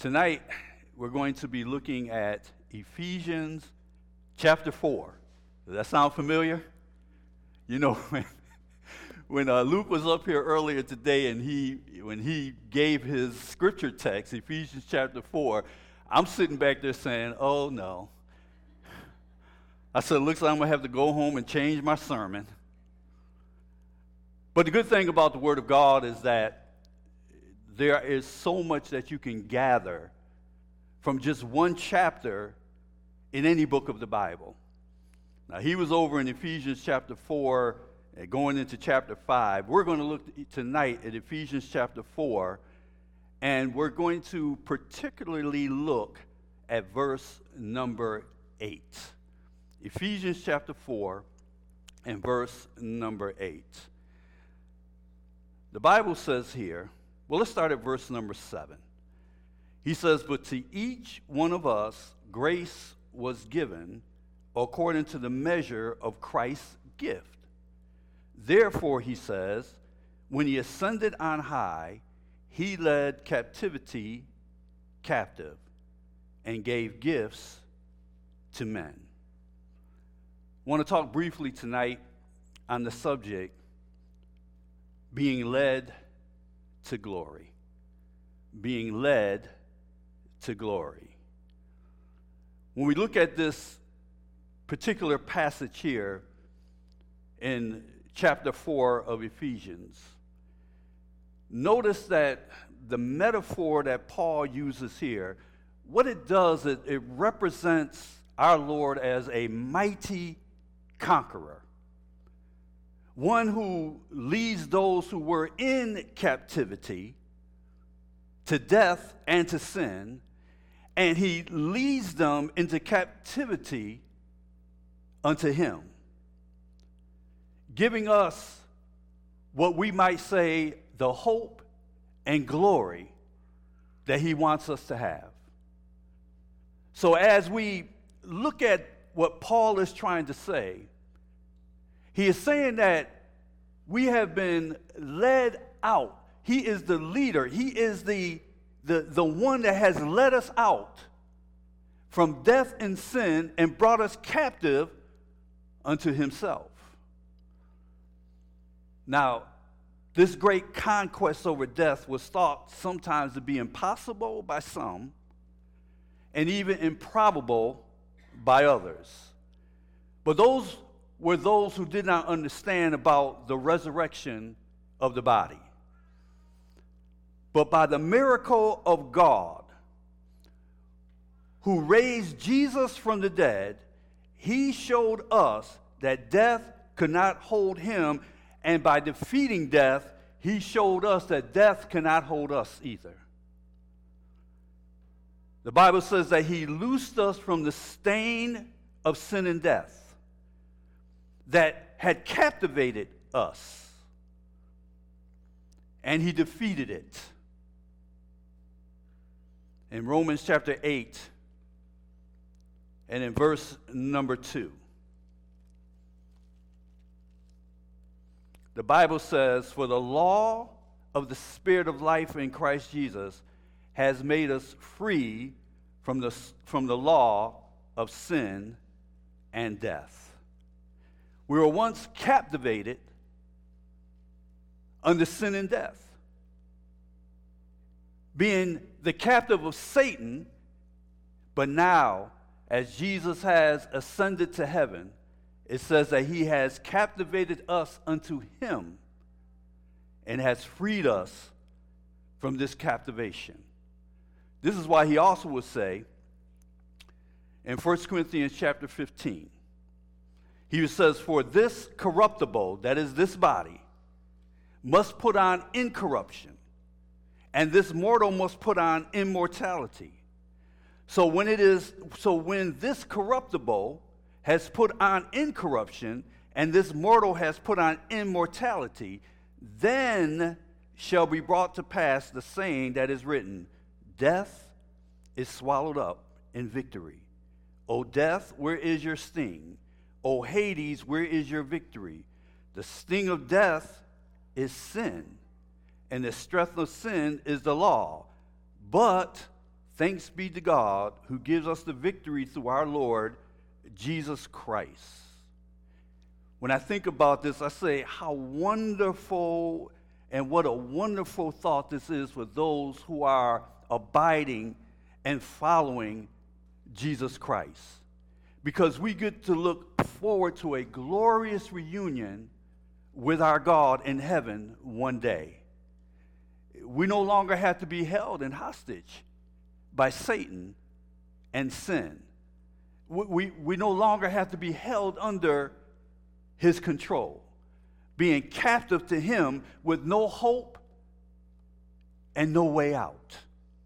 Tonight, we're going to be looking at Ephesians chapter 4. Does that sound familiar? You know, when Luke was up here earlier today and when he gave his scripture text, Ephesians chapter 4, I'm sitting back there saying, oh no. I said, looks like I'm going to have to go home and change my sermon. But the good thing about the Word of God is that there is so much that you can gather from just one chapter in any book of the Bible. Now, he was over in Ephesians chapter 4 and going into chapter 5. We're going to look tonight at Ephesians chapter 4, and we're going to particularly look at verse number 8. Ephesians chapter 4 and verse number 8. The Bible says here, well, let's start at verse number 7. He says, but to each one of us grace was given according to the measure of Christ's gift. Therefore, he says, when he ascended on high, he led captivity captive and gave gifts to men. I want to talk briefly tonight on the subject being led to glory. Being led to glory. When we look at this particular passage here in chapter 4 of Ephesians, notice that the metaphor that Paul uses here, what it does is it represents our Lord as a mighty conqueror. One who leads those who were in captivity to death and to sin, and he leads them into captivity unto him, giving us what we might say the hope and glory that he wants us to have. So as we look at what Paul is trying to say, he is saying that we have been led out. He is the leader. He is the one that has led us out from death and sin and brought us captive unto himself. Now, this great conquest over death was thought sometimes to be impossible by some and even improbable by others. But those were those who did not understand about the resurrection of the body. But by the miracle of God, who raised Jesus from the dead, he showed us that death could not hold him, and by defeating death, he showed us that death cannot hold us either. The Bible says that he loosed us from the stain of sin and death that had captivated us, and he defeated it. In Romans chapter 8 and in verse number 2, the Bible says, for the law of the Spirit of life in Christ Jesus has made us free from the law of sin and death. We were once captivated under sin and death, being the captive of Satan, but now, as Jesus has ascended to heaven, it says that he has captivated us unto him and has freed us from this captivation. This is why he also would say in 1 Corinthians chapter 15, he says, for this corruptible, that is this body, must put on incorruption, and this mortal must put on immortality. So when this corruptible has put on incorruption, and this mortal has put on immortality, then shall be brought to pass the saying that is written, death is swallowed up in victory. O death, where is your sting? O Hades, where is your victory? The sting of death is sin, and the strength of sin is the law. But Thanks be to God who gives us the victory through our Lord Jesus Christ. When I think about this, I say how wonderful and what a wonderful thought this is for those who are abiding and following Jesus Christ. Because we get to look forward to a glorious reunion with our God in heaven one day. We no longer have to be held in hostage by Satan and sin. We no longer have to be held under his control, being captive to him with no hope and no way out.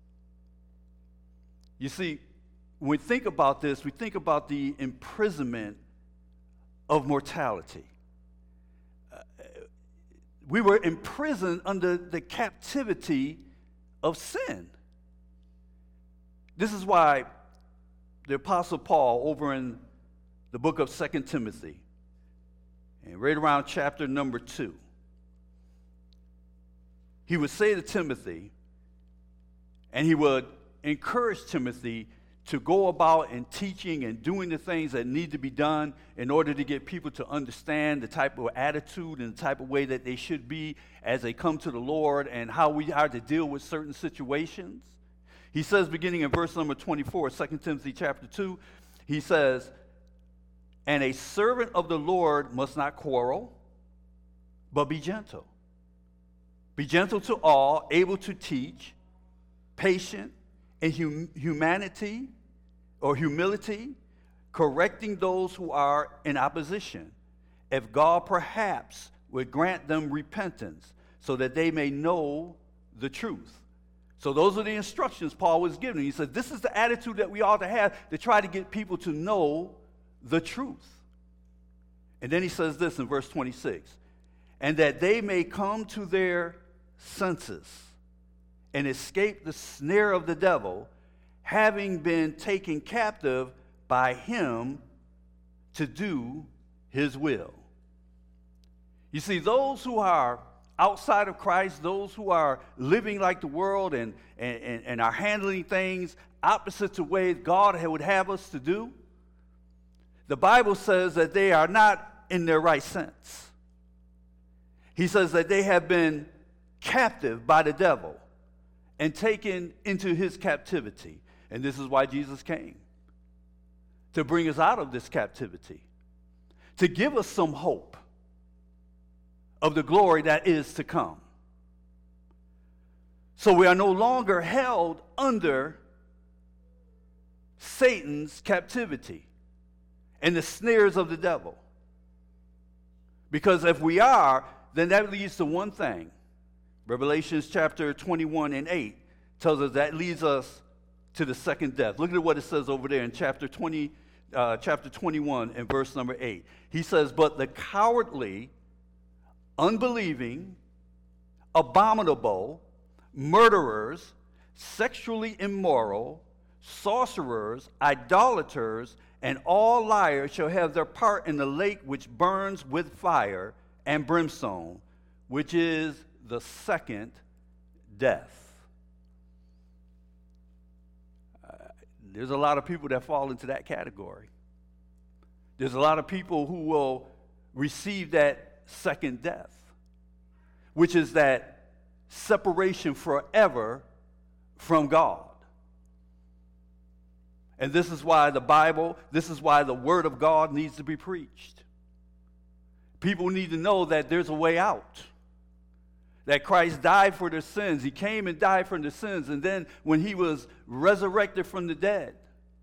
You see, when we think about this, we think about the imprisonment of mortality. We were imprisoned under the captivity of sin. This is why the Apostle Paul, over in the book of 2 Timothy, and right around chapter number 2, he would say to Timothy, and he would encourage Timothy to go about and teaching and doing the things that need to be done in order to get people to understand the type of attitude and the type of way that they should be as they come to the Lord and how we are to deal with certain situations. He says, beginning in verse number 24, 2 Timothy chapter 2, he says, "And a servant of the Lord must not quarrel, but be gentle. Be gentle to all, able to teach, patient, in humility, correcting those who are in opposition, if God perhaps would grant them repentance, so that they may know the truth." So those are the instructions Paul was giving. He said, this is the attitude that we ought to have to try to get people to know the truth. And then he says this in verse 26, "And that they may come to their senses and escape the snare of the devil, having been taken captive by him to do his will." You see, those who are outside of Christ, those who are living like the world and are handling things opposite to the way God would have us to do, the Bible says that they are not in their right sense. He says that they have been captive by the devil and taken into his captivity. And this is why Jesus came, to bring us out of this captivity, to give us some hope of the glory that is to come. So we are no longer held under Satan's captivity and the snares of the devil. Because if we are, then that leads to one thing. Revelation chapter 21 and 8 tells us that leads us to the second death. Look at what it says over there in chapter 21 and verse number 8. He says, "But the cowardly, unbelieving, abominable, murderers, sexually immoral, sorcerers, idolaters, and all liars shall have their part in the lake which burns with fire and brimstone, which is the second death." There's a lot of people that fall into that category. There's a lot of people who will receive that second death, which is that separation forever from God. And this is why the Bible, this is why the Word of God needs to be preached. People need to know that there's a way out, that Christ died for their sins. He came and died for their sins, and then when he was resurrected from the dead,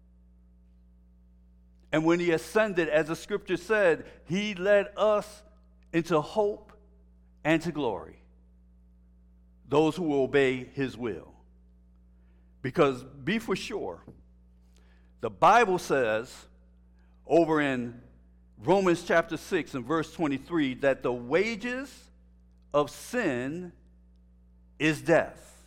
and when he ascended, as the scripture said, he led us into hope and to glory, those who will obey his will. Because be for sure, the Bible says over in Romans chapter 6 and verse 23 that the wages of sin is death.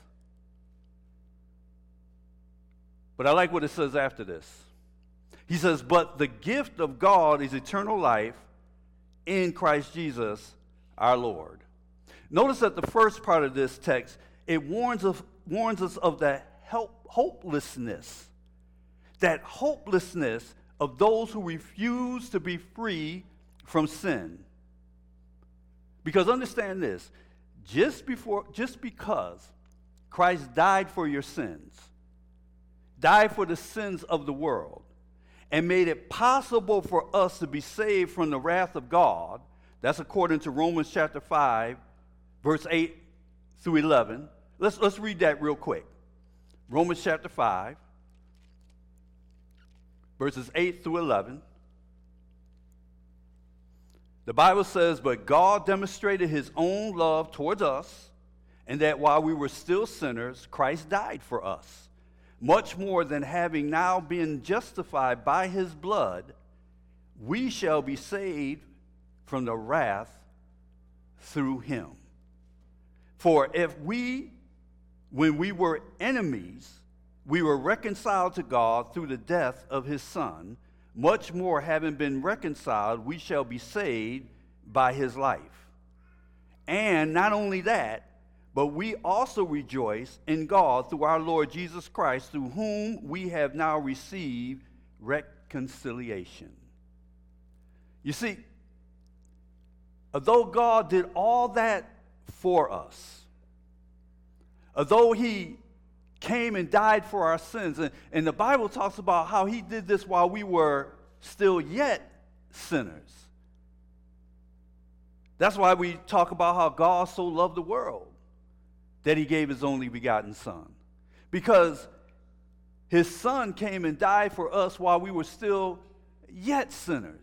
But I like what it says after this. He says, "But the gift of God is eternal life in Christ Jesus our Lord." Notice that the first part of this text, it warns us of the hopelessness. That hopelessness of those who refuse to be free from sin. Because understand this, just because Christ died for your sins, died for the sins of the world, and made it possible for us to be saved from the wrath of God, that's according to Romans chapter 5, verse 8 through 11. Let's read that real quick. Romans chapter 5, verses 8 through 11. The Bible says, "But God demonstrated his own love towards us, and that while we were still sinners, Christ died for us. Much more than having now been justified by his blood, we shall be saved from the wrath through him. For if we, when we were enemies, we were reconciled to God through the death of his Son, much more having been reconciled, we shall be saved by his life. And not only that, but we also rejoice in God through our Lord Jesus Christ, through whom we have now received reconciliation." You see, although God did all that for us, although he came and died for our sins, and the Bible talks about how he did this while we were still yet sinners. That's why we talk about how God so loved the world that he gave his only begotten Son. Because his Son came and died for us while we were still yet sinners.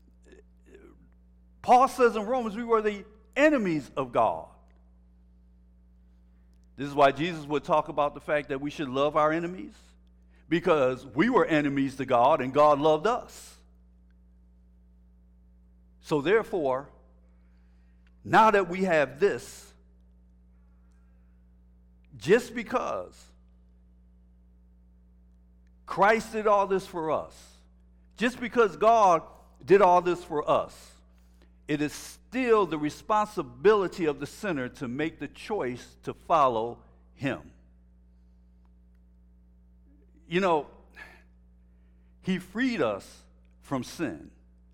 Paul says in Romans, we were the enemies of God. This is why Jesus would talk about the fact that we should love our enemies, because we were enemies to God and God loved us. So therefore, now that we have this, just because Christ did all this for us, just because God did all this for us, it is still the responsibility of the sinner to make the choice to follow him. You know, he freed us from sin.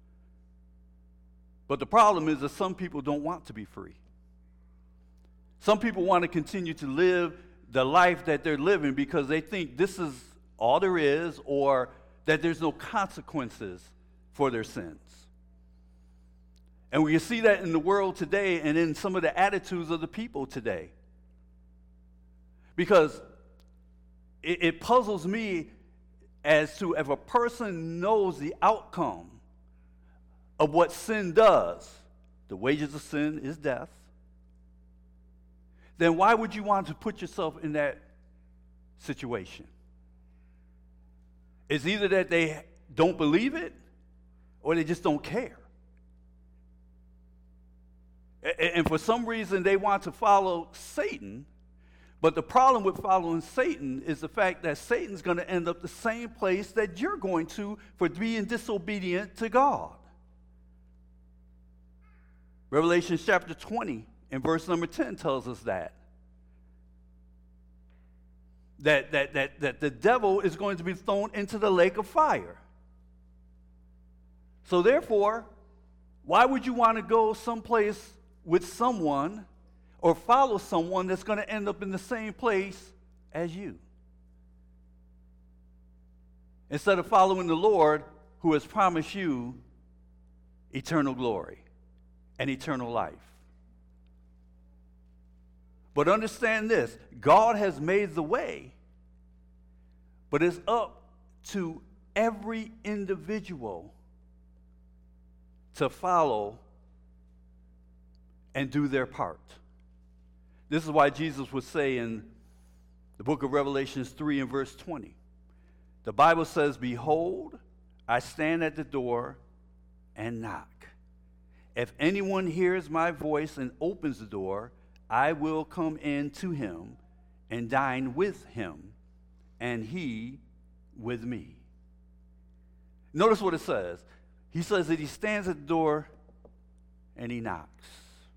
But the problem is that some people don't want to be free. Some people want to continue to live the life that they're living because they think this is all there is, or that there's no consequences for their sins. And we can see that in the world today and in some of the attitudes of the people today. Because it puzzles me as to if a person knows the outcome of what sin does, the wages of sin is death, then why would you want to put yourself in that situation? It's either that they don't believe it or they just don't care. And for some reason, they want to follow Satan. But the problem with following Satan is the fact that Satan's going to end up the same place that you're going to for being disobedient to God. Revelation chapter 20 and verse number 10 tells us that the devil is going to be thrown into the lake of fire. So therefore, why would you want to go someplace with someone or follow someone that's going to end up in the same place as you, instead of following the Lord who has promised you eternal glory and eternal life? But understand this, God has made the way, but it's up to every individual to follow and do their part. This is why Jesus would say in the book of Revelations 3 and verse 20, the Bible says, "Behold, I stand at the door and knock. If anyone hears my voice and opens the door, I will come in to him and dine with him, and he with me." Notice what it says. He says that he stands at the door and he knocks.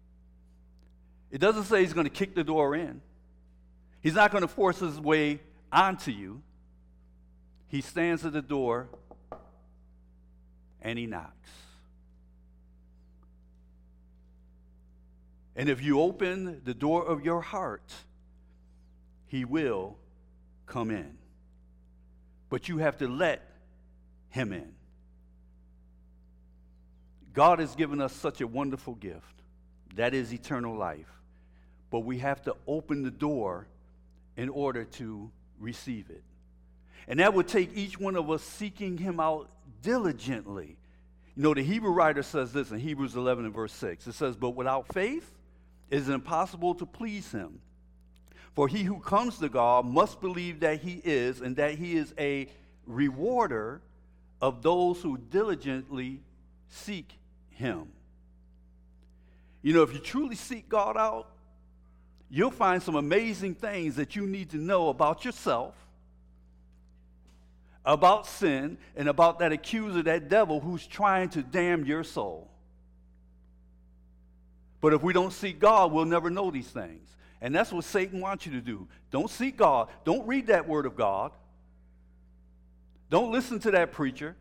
It doesn't say he's going to kick the door in. He's not going to force his way onto you. He stands at the door and he knocks. And if you open the door of your heart, he will come in. But you have to let him in. God has given us such a wonderful gift. That is eternal life. But we have to open the door in order to receive it. And that would take each one of us seeking him out diligently. You know, the Hebrew writer says this in Hebrews 11 and verse 6. It says, but without faith, it is impossible to please him. For he who comes to God must believe that he is, and that he is a rewarder of those who diligently seek him. You know, if you truly seek God out, you'll find some amazing things that you need to know about yourself, about sin, and about that accuser, that devil who's trying to damn your soul. But if we don't seek God, we'll never know these things. And that's what Satan wants you to do. Don't seek God. Don't read that word of God. Don't listen to that preacher.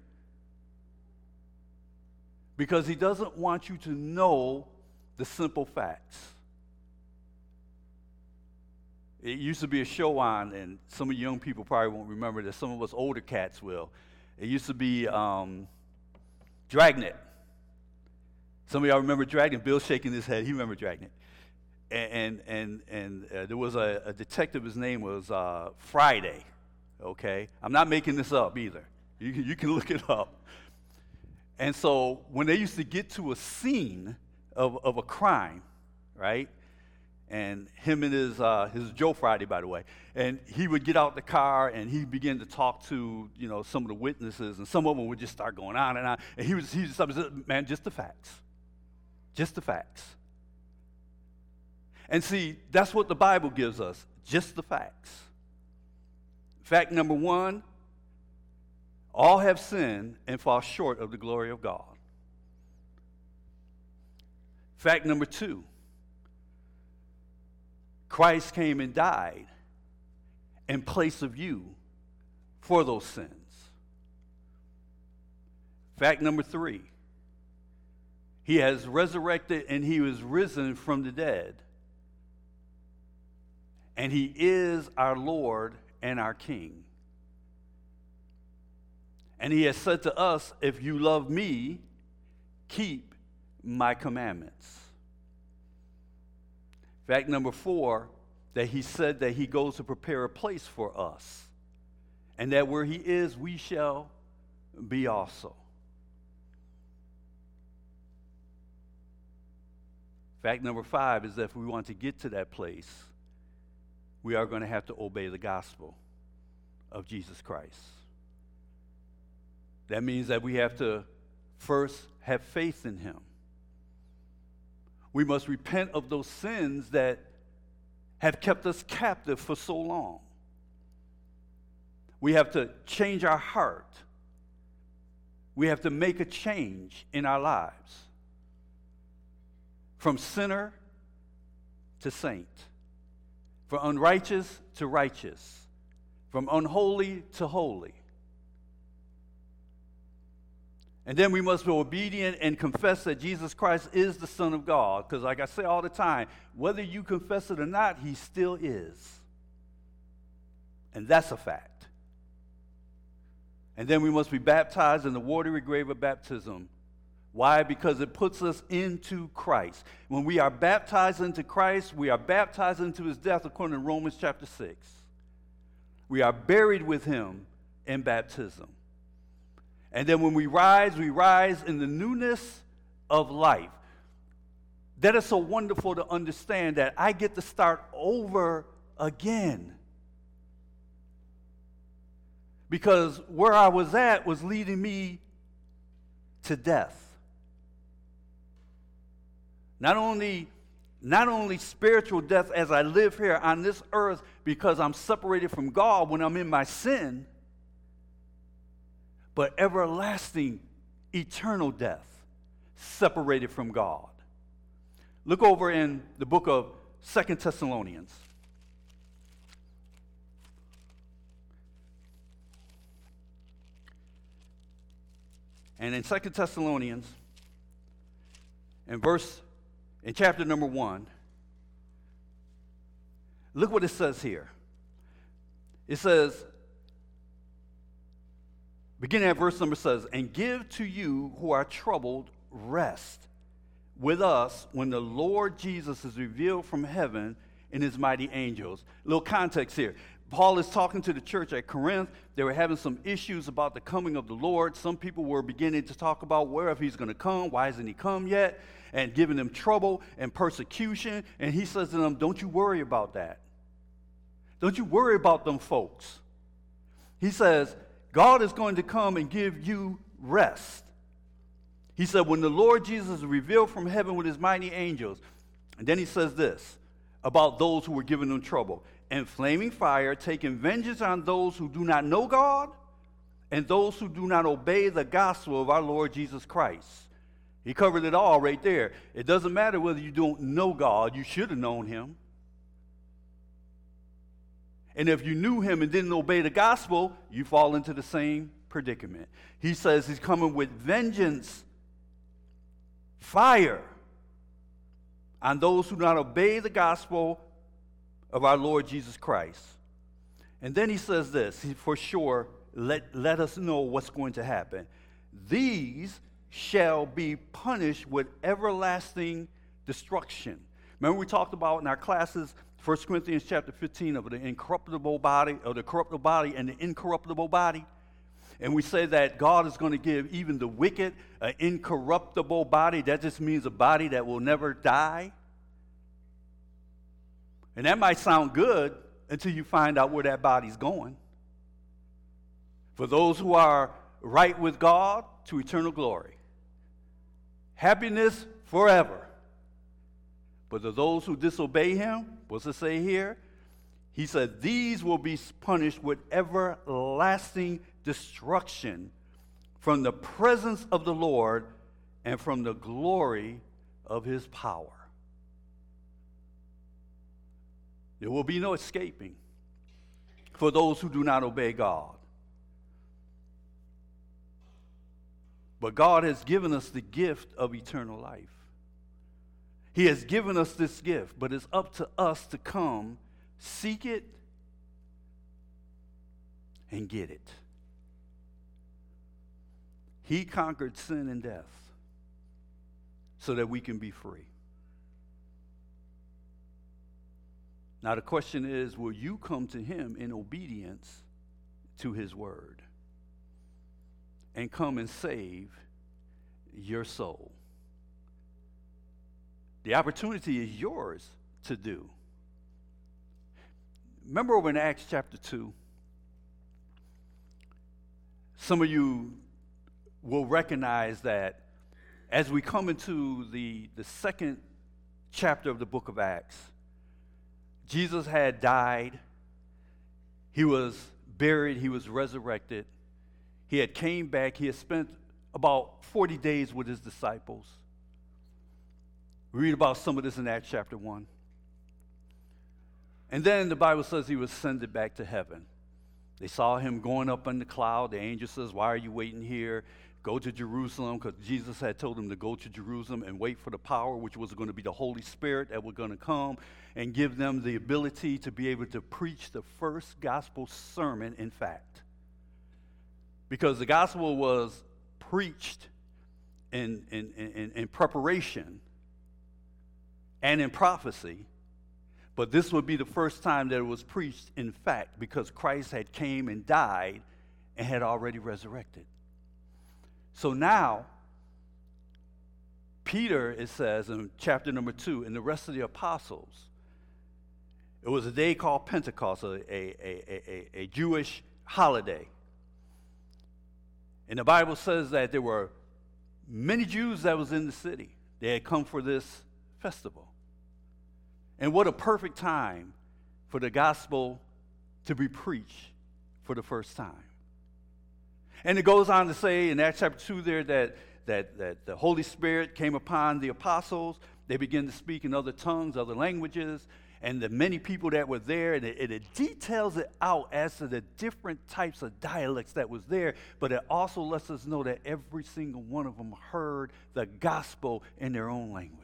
Because he doesn't want you to know the simple facts. It used to be a show on, and some of you young people probably won't remember this. Some of us older cats will. It used to be Dragnet. Some of y'all remember Dragnet. Bill's shaking his head. He remembered Dragnet. And there was a detective. His name was Friday. Okay, I'm not making this up either. You can look it up. And so when they used to get to a scene of a crime, right? And him and his Joe Friday, by the way, and he would get out the car and he began to talk to, you know, some of the witnesses, and some of them would just start going on and on. And he just said, man, just the facts. Just the facts. And see, that's what the Bible gives us, just the facts. Fact number one, all have sinned and fall short of the glory of God. Fact number two, Christ came and died in place of you for those sins. Fact number three, he has resurrected and he was risen from the dead. And he is our Lord and our King. And he has said to us, if you love me, keep my commandments. Fact number four, that he said that he goes to prepare a place for us. And that where he is, we shall be also. Fact number five is that if we want to get to that place, we are going to have to obey the gospel of Jesus Christ. That means that we have to first have faith in him. We must repent of those sins that have kept us captive for so long. We have to change our heart. We have to make a change in our lives. From sinner to saint. From unrighteous to righteous. From unholy to holy. And then we must be obedient and confess that Jesus Christ is the Son of God. Because like I say all the time, whether you confess it or not, he still is. And that's a fact. And then we must be baptized in the watery grave of baptism. Why? Because it puts us into Christ. When we are baptized into Christ, we are baptized into his death according to Romans chapter 6. We are buried with him in baptism. And then when we rise in the newness of life. That is so wonderful to understand that I get to start over again. Because where I was at was leading me to death. Not only spiritual death as I live here on this earth because I'm separated from God when I'm in my sin, but everlasting, eternal death, separated from God. Look over in the book of 2 Thessalonians. And in 2 Thessalonians, in chapter number 1, look what it says here. It says, beginning at verse number says, and give to you who are troubled rest with us when the Lord Jesus is revealed from heaven in his mighty angels. A little context here. Paul is talking to the church at Corinth. They were having some issues about the coming of the Lord. Some people were beginning to talk about where if he's going to come, why hasn't he come yet, and giving them trouble and persecution. And he says to them, don't you worry about that. Don't you worry about them folks. He says, God is going to come and give you rest. He said, when the Lord Jesus is revealed from heaven with his mighty angels. And then he says this about those who were giving them trouble. And flaming fire, taking vengeance on those who do not know God and those who do not obey the gospel of our Lord Jesus Christ. He covered it all right there. It doesn't matter whether you don't know God. You should have known him. And if you knew him and didn't obey the gospel, you fall into the same predicament. He says he's coming with vengeance, fire, on those who do not obey the gospel of our Lord Jesus Christ. And then he says this, for sure, let us know what's going to happen. These shall be punished with everlasting destruction. Remember we talked about in our classes, 1 Corinthians chapter 15, of the incorruptible body, or the corruptible body and the incorruptible body. And we say that God is going to give even the wicked an incorruptible body. That just means a body that will never die. And that might sound good until you find out where that body's going. For those who are right with God, to eternal glory. Happiness forever. But to those who disobey him, what's it say here? He said, these will be punished with everlasting destruction from the presence of the Lord and from the glory of his power. There will be no escaping for those who do not obey God. But God has given us the gift of eternal life. He has given us this gift, but it's up to us to come, seek it, and get it. He conquered sin and death so that we can be free. Now the question is, will you come to him in obedience to his word and come and save your soul? The opportunity is yours to do. Remember over in Acts chapter 2, some of you will recognize that as we come into the second chapter of the book of Acts, Jesus had died, he was buried, he was resurrected, he had came back, he had spent about 40 days with his disciples. We read about some of this in Acts chapter 1. And then the Bible says he was ascended back to heaven. They saw him going up in the cloud. The angel says, why are you waiting here? Go to Jerusalem, because Jesus had told him to go to Jerusalem and wait for the power, which was going to be the Holy Spirit that was going to come and give them the ability to be able to preach the first gospel sermon, in fact. Because the gospel was preached in preparation and in prophecy, but this would be the first time that it was preached in fact, because Christ had came and died and had already resurrected. So now, Peter, it says in chapter number 2, and the rest of the apostles, it was a day called Pentecost, a Jewish holiday. And the Bible says that there were many Jews that was in the city. They had come for this festival. And what a perfect time for the gospel to be preached for the first time. And it goes on to say in Acts chapter 2 there that the Holy Spirit came upon the apostles. They began to speak in other tongues, other languages, and the many people that were there, and it details it out as to the different types of dialects that was there, but it also lets us know that every single one of them heard the gospel in their own language.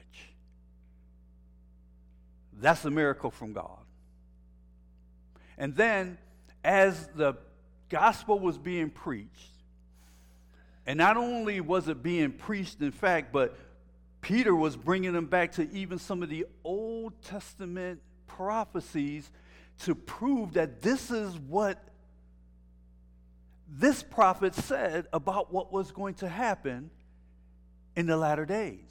That's a miracle from God. And then, as the gospel was being preached, and not only was it being preached, in fact, but Peter was bringing them back to even some of the Old Testament prophecies to prove that this is what this prophet said about what was going to happen in the latter days.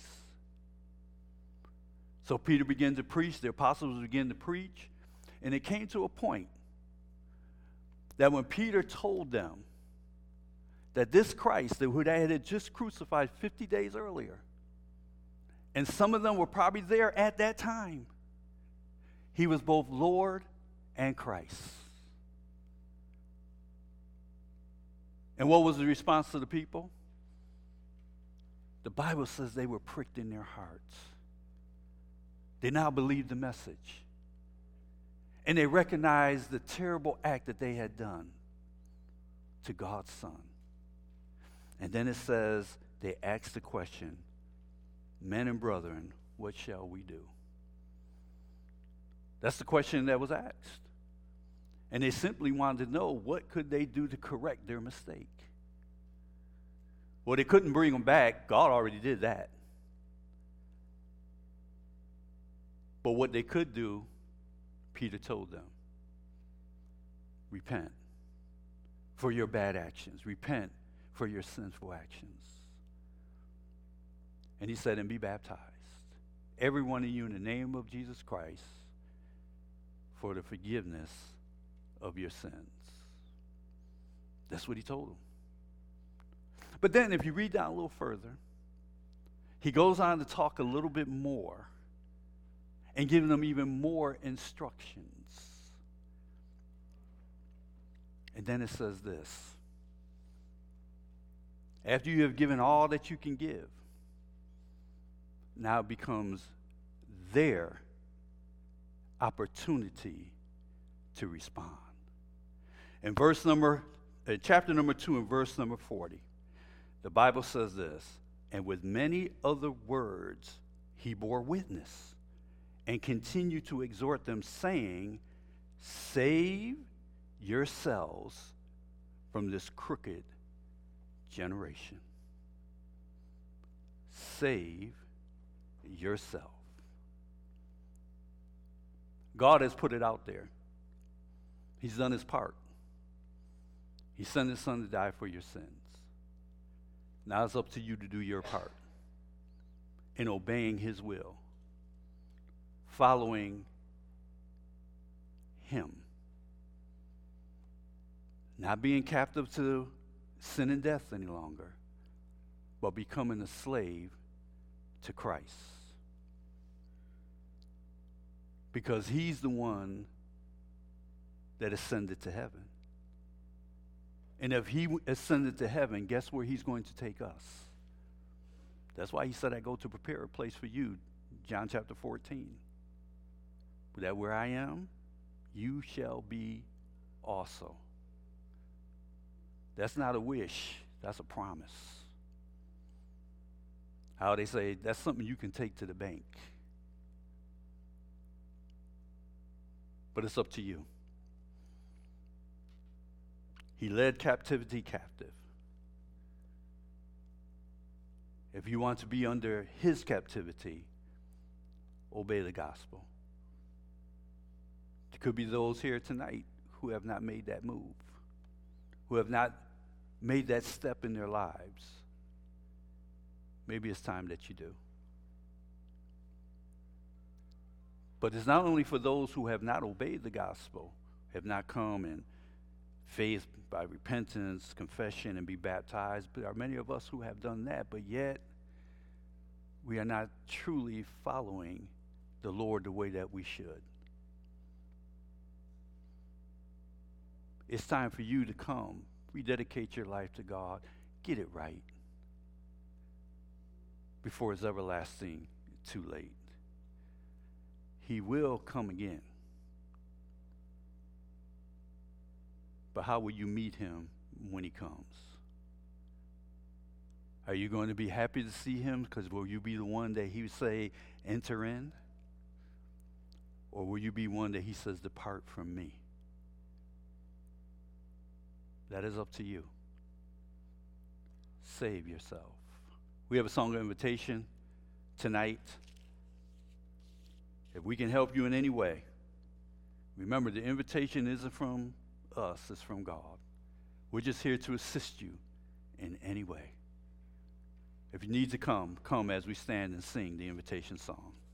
So Peter began to preach, the apostles began to preach, and it came to a point that when Peter told them that this Christ, who they had just crucified 50 days earlier, and some of them were probably there at that time, he was both Lord and Christ. And what was the response to the people? The Bible says they were pricked in their hearts. They now believed the message. And they recognized the terrible act that they had done to God's Son. And then it says they asked the question, men and brethren, what shall we do? That's the question that was asked. And they simply wanted to know what could they do to correct their mistake. Well, they couldn't bring them back. God already did that. But what they could do, Peter told them, repent for your bad actions. Repent for your sinful actions. And he said, and be baptized, every one of you, in the name of Jesus Christ, for the forgiveness of your sins. That's what he told them. But then if you read down a little further, he goes on to talk a little bit more and giving them even more instructions. And then it says this: after you have given all that you can give, now it becomes their opportunity to respond. In chapter number 2 and verse number 40, the Bible says this: and with many other words he bore witness and continued to exhort them, saying, save yourselves from this crooked generation. Save yourself. God has put it out there. He's done his part. He sent his son to die for your sins. Now it's up to you to do your part in obeying his will, following him, not being captive to sin and death any longer, but becoming a slave to Christ. Because he's the one that ascended to heaven. And if he ascended to heaven, guess where he's going to take us? That's why he said, I go to prepare a place for you, John chapter 14. But that where I am, you shall be also. That's not a wish, that's a promise. How they say, that's something you can take to the bank. But it's up to you. He led captivity captive. If you want to be under his captivity, obey the gospel. There could be those here tonight who have not made that move, who have not made that step in their lives. Maybe it's time that you do. But it's not only for those who have not obeyed the gospel, have not come in faith by repentance, confession, and be baptized. But there are many of us who have done that, but yet we are not truly following the Lord the way that we should. It's time for you to come, rededicate your life to God, get it right before it's everlasting too late. he will come again. But how will you meet him when he comes? Are you going to be happy to see him? Because will you be the one that he would say, enter in? Or will you be one that he says, depart from me? That is up to you. Save yourself. We have a song of invitation tonight. If we can help you in any way, remember the invitation isn't from us, it's from God. We're just here to assist you in any way. If you need to come, come as we stand and sing the invitation song.